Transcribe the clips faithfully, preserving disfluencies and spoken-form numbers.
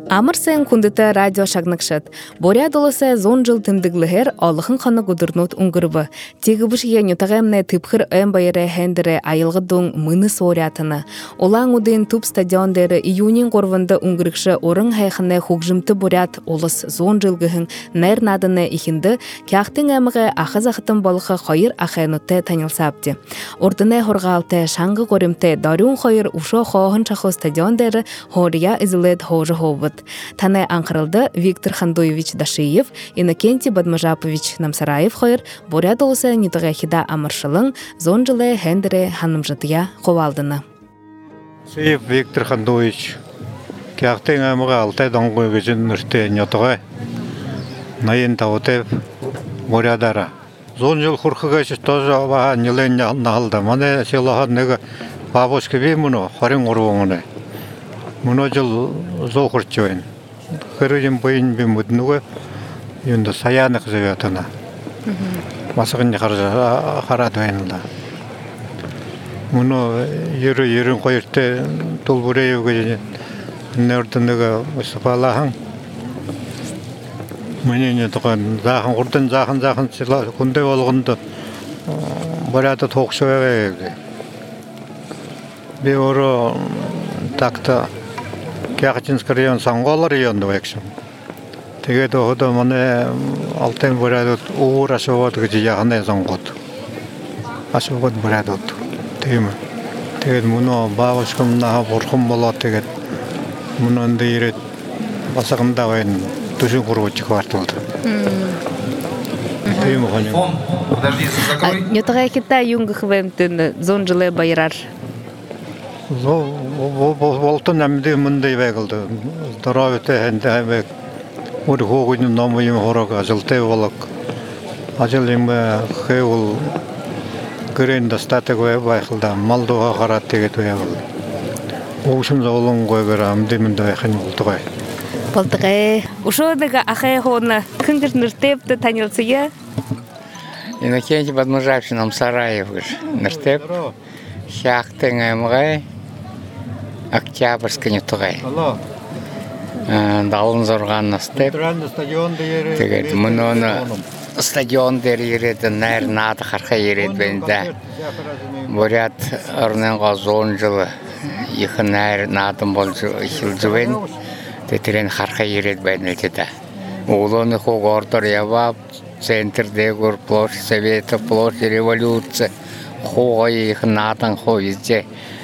Амырсен күндіті радио шагнықшыт. Боря долысы зон жыл тімдіглігер алықын қаны күдірнут ұңғырбы. Тегі бұшыге нютағамны тыпқыр өм байыры хендірі айылғыдың мұны сориатыны. Олаң ұдын туп стадиондері июнин қорвынды ұңғырықшы орын хайқыны хугжымты борят олыс зон жылғығын нәр надыны ихінді кяқтың әміғі ақыз ақытын балықы қайыр ақайнутты танылсапты. Ордыны хорғалты шаңғы қорымты дарун қайыр ұшо хоғын шақы стадиондері хория изылет хожы хобыт. Таны анқырылды Виктор Хандуевич Дашиев, Иннокентий Бадмажапович Намсараев қойыр, боря долысы нетіғі хида амыршылың зон жылы хендірі ханымжытыя қовалдыны. Сейв Виктор Хандуевич, кяқтың әміға алтай доңғой көзін үрте нетіғі, найын тауытев борядара. Зон жыл құрқы көзіс тоже баға нелен нағылды. Мане селаға неге бабушки бей мұны, хорин ұруыңыны. Мұны жыл зол құртчуын. Қырыжын бойын бен мұдынығы, енді саяны қызы өтіна. Масығын қарады өйінілді. Мұны ерін қойырты тұл бұрайы өгеден. Нөрдіңігі ұсыпалағын. Менен тұған зақын, құрдың зақын-зақын күнде олғынды. Бұрады тоқшуға өйді. Бе ұры такта Кяхтинский район, Сангола район довексим. Тэгээд одоо манай алтын бурайдууд уур ашигууд гэж яханы сонгоод. Ашигууд бурайдууд. Тийм. Тэгээд мөнөө баавшгамнаа бурхан болоод тэгээд мөнөнд ирээд басгамдаа байна. Түшин гурвч кварталд. Тийм хонь. Подожди, закрой. Нютага хита юнгх вемтен зон жылы байрар. Волтон амды мындай байгылды. Здоровьте хэнде хэмэг ур хоогын номын хорог ажылтай болок. Ажыл юм хэвэл гэрэн дастатаг байгылда малдуга гарат тэгээд байгыл. Уушын зовлон гойгөр амды мындай хэн болдугай. Болдугай. Ушодага ахай хона күнгэр нэртэпте танилцыя. Иннокентий Бадмажапович Намсараев нэртэп. Хяхтэн амгай Октябрьский нютугай. Далын зорған настеп. Тэгээд мұны стадион дер ереді, нәр нады қарқа ереді бәнді. Борят ұрныңға зон жылы екі нәр надым бол жылды бән. Тетірен қарқа ереді бәнді. Улоны хоқ ордыр ябап, центрдегі площадь Совета, площадь революция. Хоғай екі надың хоқ езде.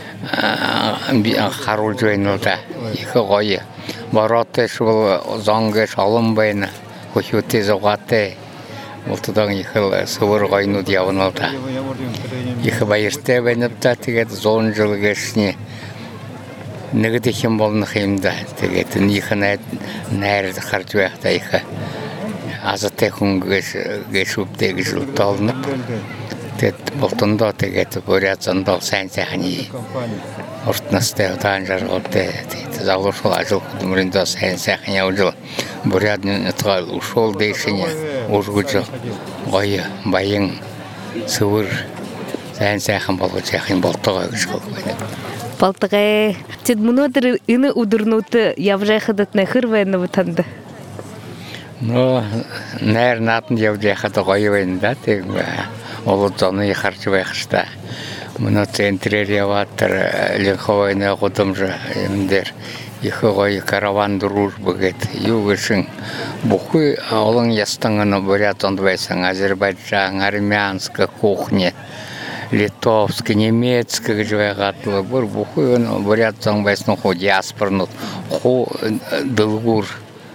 Харул жойнылда, екі ғойы. Баратты шул заңғы шалым байны, көшеті зоғатты. Олтыдан екі сұвыр ғойны диявынылда. Екі байырты бәніпті, тегет зон жыл кешіне. Нігіді кем болны қиымда, тегет екі нәрді қарты бәқті екі. Азыты күнгі кешуптегі жылты алынып. Болтында тегет бурятсандал сән-сәхіне ұртынысты ұтан жарғылды. Залушыл ажыл күдімірінде сән-сәхіне ұжыл. Бурятның ұтығал ұшол дейшіне ұжғыжыл. Ғойы, байың, сұвыр сән-сәхін болғы жәхін болтыға күшіл. Болтыға. Тед мұнадыр үні ұдырнуты явжайқыдытны қырвайны бұтанды? Нәр натын явжайқыды ғойы байында тег Олы зоны қарчы байқышта. Мұны центрер яваттыр, Ленховайны құдым жа, емдер. Екі ғой караван дружбы кет. Югышың. Бұқы олың ястыңыны бурят онды байсың. Азербайджан, армянска кухня, литовска, немецка жайғатылы. Бұр бұқы бурят зоң байсың қо диаспорнут, қо дылғур.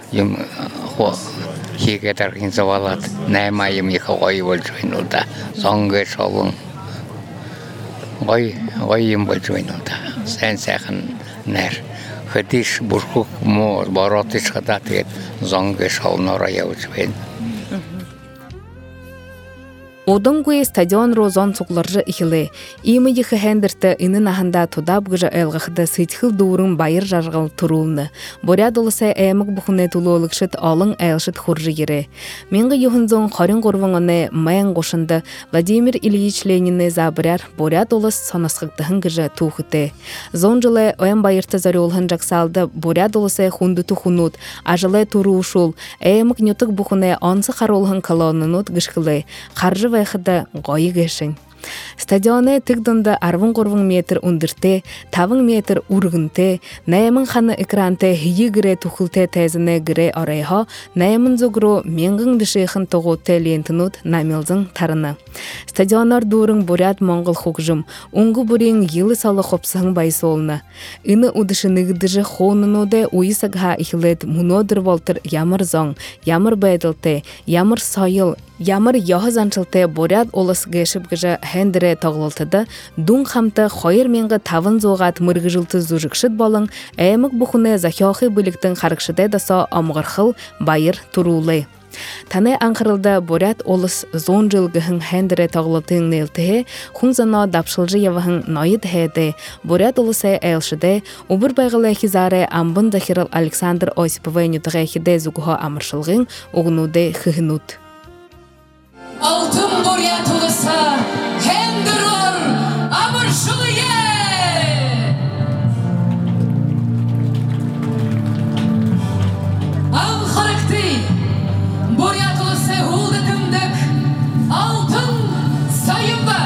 Хекет организовалат, наймайым екі ғой бол жойнылда, соңғы шолың. Ғойым бол жойнылда, сән сәқін нәр. Хытиш бұрқық мұр, баратыш қадат ет, соңғы шолын орая өжбен. Одон гуе стадион розон сукларжы ихиле. Имы ехы хендерті инын ахында тудап гыжа элгахда сытхыл дуурын байыр жаргал турулны. Боря долысы әмік бұхыны тулуылықшыт алың әлшыт хуржы ере. Менгі юхынзон қарын қорвыңыны майын қошынды Владимир Ильич Ленинны забыряр боря долыс санасқықтығын гыжа тухыты. Зон жылы өйін байырты зарюлхын жақсалды боря долысы хунды тухунут, ажылы туру ушул, әмік нютық бұхыны ансы қаролхын колоннынут гышқылы. Қаржы вайхыда ғойы гешін. Стадионы тыгдында арвын қорвың метр ундырте, тавың метр ургынте, найымын қаны экранте хейі гіре тухылте тәзіне гіре арайха, найымын зогро менгің дышыхын тоғытте лентінут намелзың тарыны. Стадионар дурың бурят моңғыл хокжым, уңғы бурин елі салы қопсың байсолны. Ины удышыныгдыжы хоуныноде уйысыға ихилет мунодыр волтыр ямыр зоң, ямыр байдылте, ямыр сайыл, ямыр яхызанчылте бурят олыс гешіп гіжі хендіре тоғылтыды, дұң қамты қойыр менгі тавын зоғат мұргыжылты зұжықшыд болың, әймік бұхыны захиохи біліктің қарықшыдай даса амғырхыл байыр турулы. Таны аңқырылды бурят олыс зон жылгіхін хендіре тоғылтың нелтіхе, хұңзана дапшылжы явығын найыд хейді, бурят олысы әйлшыды, ұбір байғылы хизары амбын дахирал Александр Осиповы нютығы хиде зуғыға амыршылғын оғынуды хығынут. Алтын бурят олысы хендірор амыршылығы! Аңқырықты бурят олысы ғулды тімдік алтын сайымба!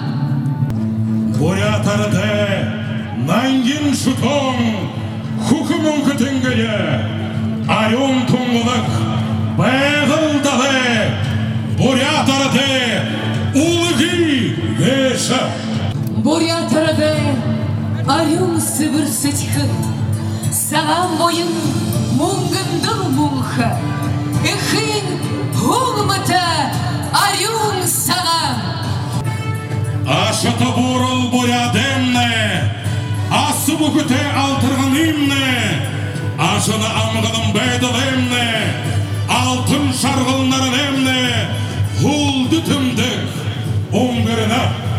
Бурят арыды нангин шутон хукымын күтінгілі айон тұңғылық байғылдағы бурят арыды улығы веша. Бурят арыды айон сыбыр сытхы, саған бойын мұңгындыл мұңхы, үхін ғулмыты айон саған. Ашыты бурыл бурядемне, асы бүкіте алтырғынымне, ашыны амғыным бәйділемне, алтын шарғылнарын емне, ғулды түмдік оңғырына.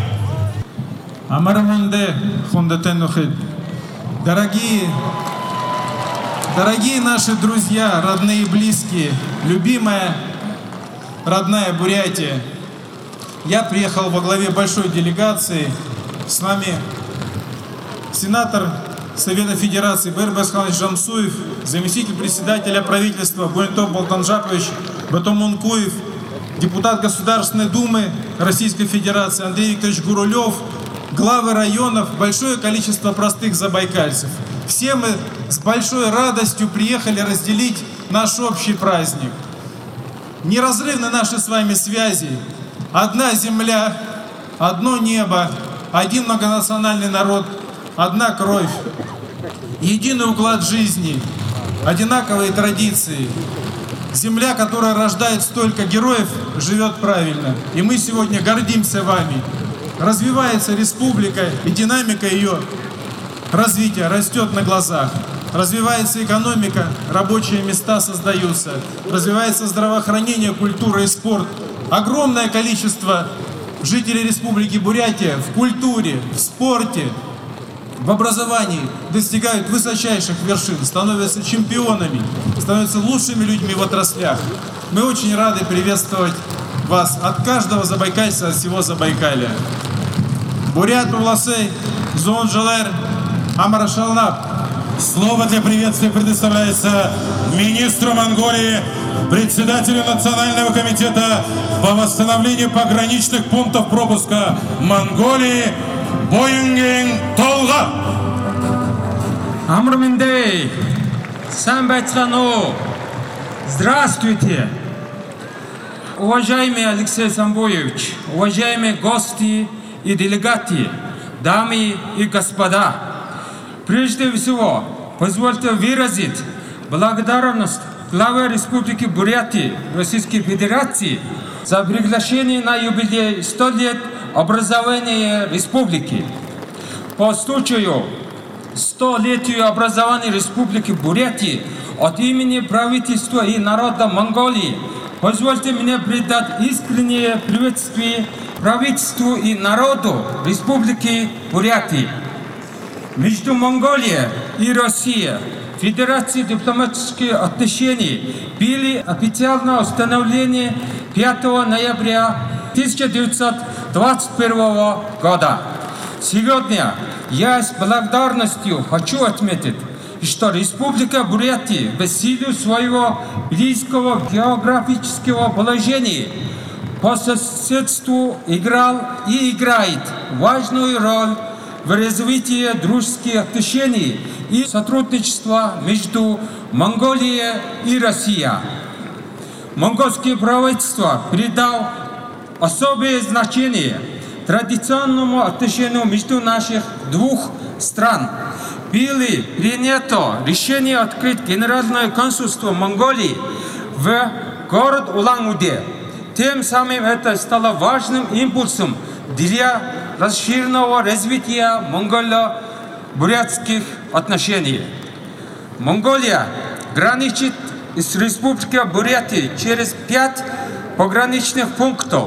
Амарманде хундатен ухид. Дорогие, дорогие наши друзья, родные и близкие, любимая родная Бурятия, я приехал во главе большой делегации. С нами сенатор Совета Федерации Бербес Ханович Жамсуев, заместитель председателя правительства Буэнтоп Болтанжакович Батомункуев, депутат Государственной Думы Российской Федерации Андрей Викторович Гурулев, главы районов, большое количество простых забайкальцев. Все мы с большой радостью приехали разделить наш общий праздник. Неразрывны наши с вами связи. Одна земля, одно небо, один многонациональный народ, одна кровь, единый уклад жизни, одинаковые традиции. Земля, которая рождает столько героев, живет правильно. И мы сегодня гордимся вами. Развивается республика, и динамика ее развития растет на глазах. Развивается экономика, рабочие места создаются. Развивается здравоохранение, культура и спорт. Огромное количество жителей Республики Бурятия в культуре, в спорте, в образовании достигают высочайших вершин, становятся чемпионами, становятся лучшими людьми в отраслях. Мы очень рады приветствовать вас от каждого забайкальца, от всего Забайкалья. Бурят Уласей, Зон Желер, Амарашалнап. Слово для приветствия предоставляется министру Монголии, председателю Национального комитета по восстановлению пограничных пунктов пропуска Монголии Бойынген Толға. Амрминдей, Самбайцхану, здравствуйте! Уважаемый Алексей Самбоевич, уважаемые гости и делегаты, дамы и господа, прежде всего, позвольте выразить благодарность главе Республики Бурятия Российской Федерации за приглашение на юбилей сто лет образования республики. По случаю столетию образования Республики Бурятии от имени правительства и народа Монголии позвольте мне передать искреннее приветствие правительству и народу Республики Бурятия. Между Монголией и Россией Федерации дипломатические отношения были официально установлены пятого ноября тысяча девятьсот двадцать первого года. Сегодня я с благодарностью хочу отметить, что Республика Бурятия в силу своего близкого географического положения по соседству играл и играет важную роль в развитии дружеских отношений и сотрудничества между Монголией и Россией. Монгольское правительство придало особое значение традиционному отношению между наших двух стран. Было принято решение открыть Генеральное консульство Монголии в город Улан-Удэ. Тем самым это стало важным импульсом для расширенного развития монголо-бурятских отношений. Монголия граничит с Республикой Бурятия через пять пограничных пунктов.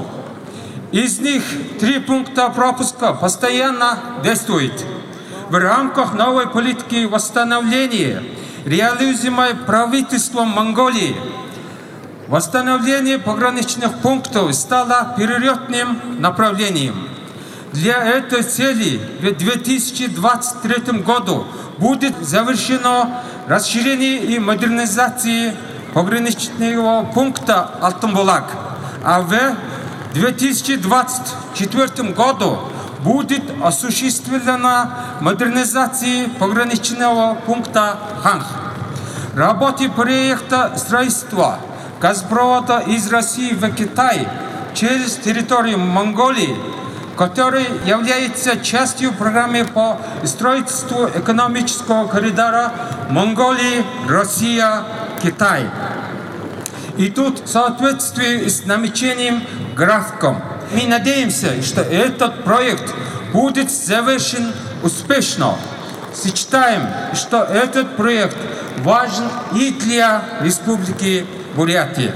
Из них три пункта пропуска постоянно действуют. В рамках новой политики восстановления, реализуемой правительством Монголии, восстановление пограничных пунктов стало приоритетным направлением. Для этой цели в две тысячи двадцать третьем году будет завершено расширение и модернизация пограничного пункта Алтынбулак, а в две тысячи двадцать четвёртом году будет осуществлена модернизация пограничного пункта Ханх. Работы проекта строительства газопровода из России в Китай через территорию Монголии, который является частью программы по строительству экономического коридора Монголия, Россия, Китай. И тут в соответствии с намеченным графиком. Мы надеемся, что этот проект будет завершен успешно. Считаем, что этот проект важен и для Республики Бурятия.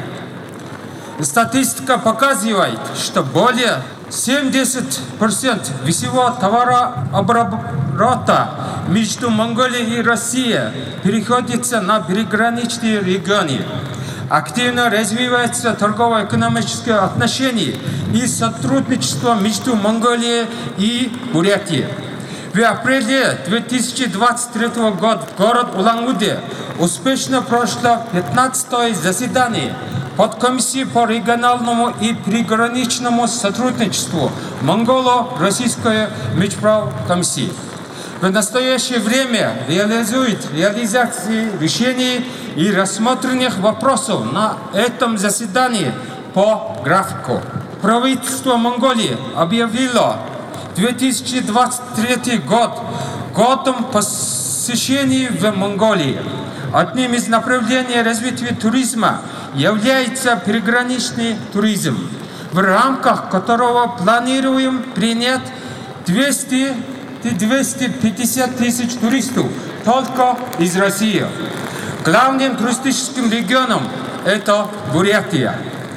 Статистика показывает, что более семьдесят процентов всего товарооборота между Монголией и Россией приходится на приграничные регионы. Активно развиваются торгово-экономические отношения и сотрудничество между Монголией и Бурятией. В апреле две тысячи двадцать третьего года город Улан-Удэ успешно прошло пятнадцатое заседание подкомиссии по региональному и приграничному сотрудничеству Монголо-Российской межправкомиссии. В настоящее время реализует реализацию решений и рассмотренных вопросов на этом заседании по графику. Правительство Монголии объявило две тысячи двадцать третий год годом посещений в Монголии. Одним из направлений развития туризма является приграничный туризм, в рамках которого планируем принять двести — двести пятьдесят тысяч туристов только из России. Главным туристическим регионом это Бурятия.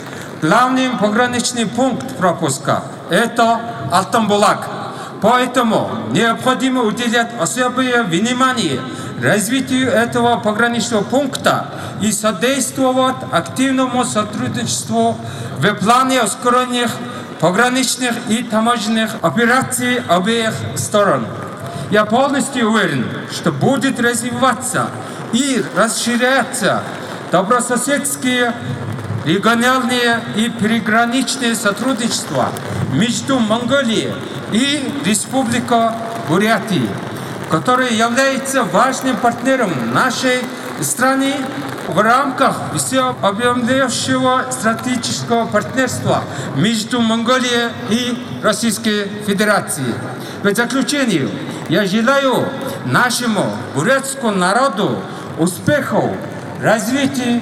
Главным пограничный пункт пропуска это Алтынбулак. Поэтому необходимо уделять особое внимание развитию этого пограничного пункта и содействовать активному сотрудничеству в плане ускоренных пограничных и таможенных операций обеих сторон. Я полностью уверен, что будет развиваться и расширяться добрососедские региональные и приграничные сотрудничества между Монголией и Республикой Бурятия, который является важным партнером нашей страны в рамках всеобъемлющего стратегического партнерства между Монголией и Российской Федерацией. В заключение, я желаю нашему бурятскому народу успехов, развития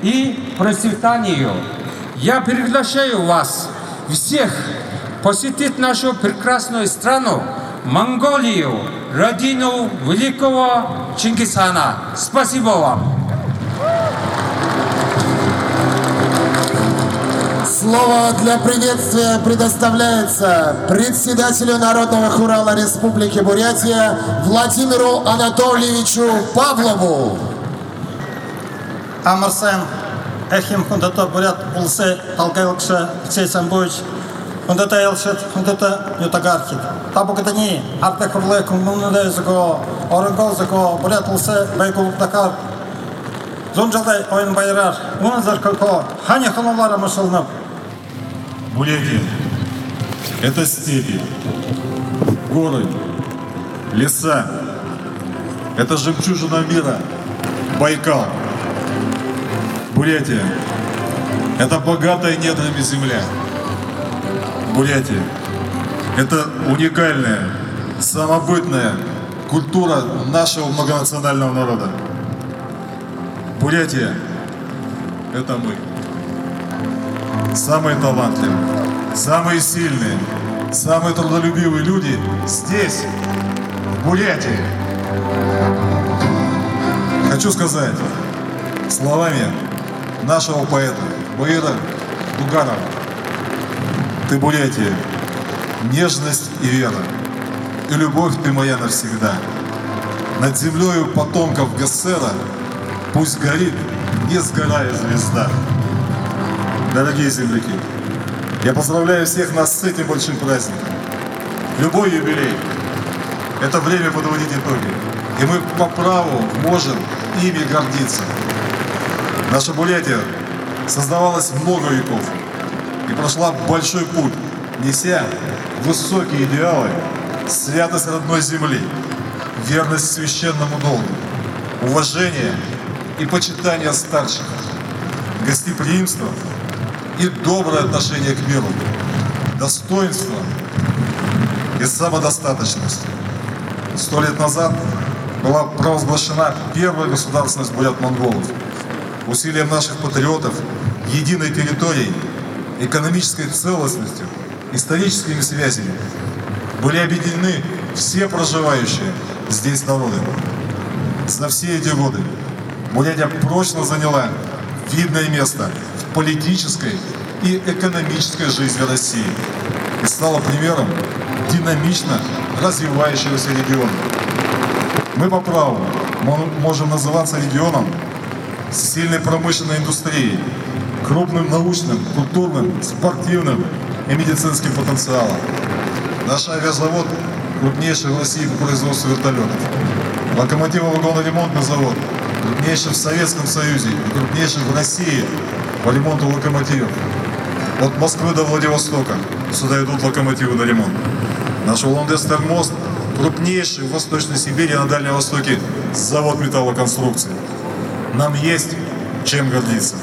и процветания. Я приглашаю вас всех посетить нашу прекрасную страну, Монголию, родину великого Чингисхана. Спасибо вам. Слово для приветствия предоставляется председателю Народного хурала Республики Бурятия Владимиру Анатольевичу Павлову. Амарсен Эхим Хундата Бурят Улсе Алгайлыкша Сейсамбойч Хундата Элшет Хундата Ютагархит. Табукатани Арте Хурле Кумунде Заго Оронгол Заго Бурят Улсе Байгул Дакар Зонжалдай Ойн Байрар Уназар Коко Ханя Ханолара Машалнап. Бурятия – это степи, горы, леса. Это жемчужина мира, Байкал. Бурятия – это богатая недрами земля. Бурятия – это уникальная, самобытная культура нашего многонационального народа. Бурятия – это мы. Самые талантливые, самые сильные, самые трудолюбивые люди здесь, в Бурятии. Хочу сказать словами нашего поэта Баира Дуганова: ты, Бурятия, нежность и вера, и любовь ты моя навсегда. Над землею потомков Гассера пусть горит, не сгорая звезда. Дорогие земляки, я поздравляю всех нас с этим большим праздником. Любой юбилей – это время подводить итоги, и мы по праву можем ими гордиться. Наша Бурятия создавалась много веков и прошла большой путь, неся высокие идеалы, святость родной земли, верность священному долгу, уважение и почитание старших, гостеприимство и доброе отношение к миру, достоинство и самодостаточность. Сто лет назад была провозглашена первая государственность бурят-монголов. Усилием наших патриотов, единой территорией, экономической целостностью, историческими связями были объединены все проживающие здесь народы. За все эти годы Бурятия прочно заняла видное место в политической и экономической жизни России и стала примером динамично развивающегося региона. Мы по праву можем называться регионом с сильной промышленной индустрией, крупным научным, культурным, спортивным и медицинским потенциалом. Наш авиазавод крупнейший в России по производству вертолетов. Локомотиво-вагоноремонтный завод крупнейший в Советском Союзе и крупнейший в России по ремонту локомотивов. От Москвы до Владивостока сюда идут локомотивы на ремонт. Наш Улан-Удэ-Сталь-мост крупнейший в Восточной Сибири и на Дальнем Востоке завод металлоконструкций. Нам есть чем гордиться.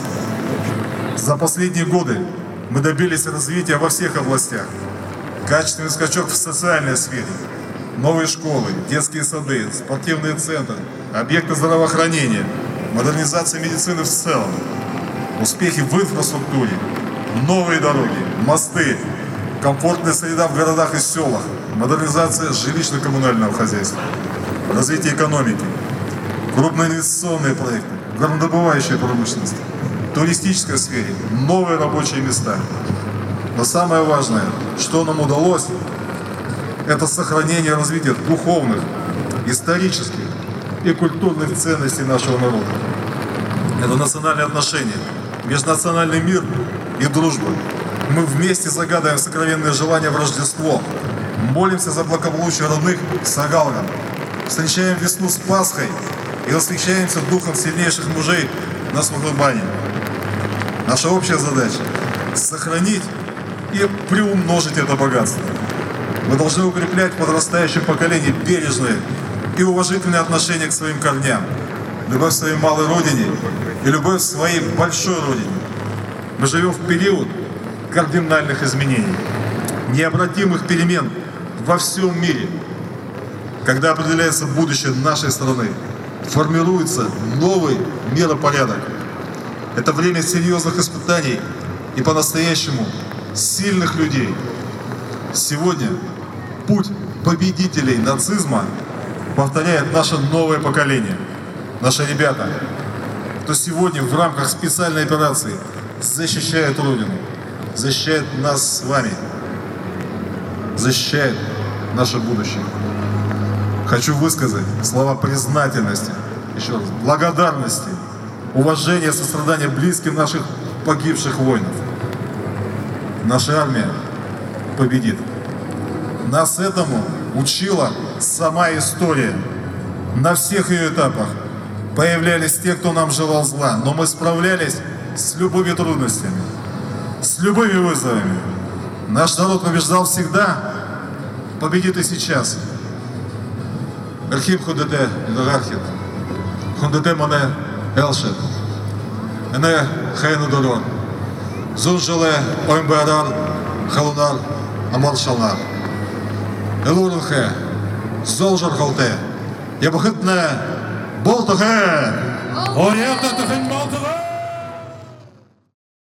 За последние годы мы добились развития во всех областях. Качественный скачок в социальной сфере. Новые школы, детские сады, спортивные центры, объекты здравоохранения, модернизация медицины в целом, успехи в инфраструктуре, новые дороги, мосты, комфортная среда в городах и селах, модернизация жилищно-коммунального хозяйства, развитие экономики, крупные инвестиционные проекты, горнодобывающая промышленность, туристической сфере, новые рабочие места. Но самое важное, что нам удалось, это сохранение и развитие духовных, исторических и культурных ценностей нашего народа. Это национальные отношения, межнациональный мир и дружба. Мы вместе загадываем сокровенные желания в Рождество, молимся за благополучие родных с Агалгом, встречаем весну с Пасхой и восхищаемся духом сильнейших мужей на Смуглыбане. Наша общая задача – сохранить и приумножить это богатство. Мы должны укреплять в подрастающем поколении бережное и уважительное отношение к своим корням, любовь к своей малой родине и любовь к своей большой родине. Мы живем в период кардинальных изменений, необратимых перемен во всем мире. Когда определяется будущее нашей страны, формируется новый миропорядок. Это время серьезных испытаний и по-настоящему сильных людей. Сегодня путь победителей нацизма повторяет наше новое поколение. Наши ребята, кто сегодня в рамках специальной операции защищает Родину, защищает нас с вами, защищает наше будущее. Хочу высказать слова признательности, еще раз, благодарности, уважения, сострадания близким наших погибших воинов. Наша армия победит. Нас этому учила сама история. На всех ее этапах появлялись те, кто нам желал зла, но мы справлялись с любыми трудностями, с любыми вызовами. Наш народ побеждал всегда, победит и сейчас. Эрхим Хундете Дарахит, Хундете Мане Элшет, Эне Хайну Дорон, Зунжеле Оймбарар, Халунар, Амар Шалнар, Элурнхе, Золжар Халте, Ябахытне Болтухе, Ориента Тухен Болтухе.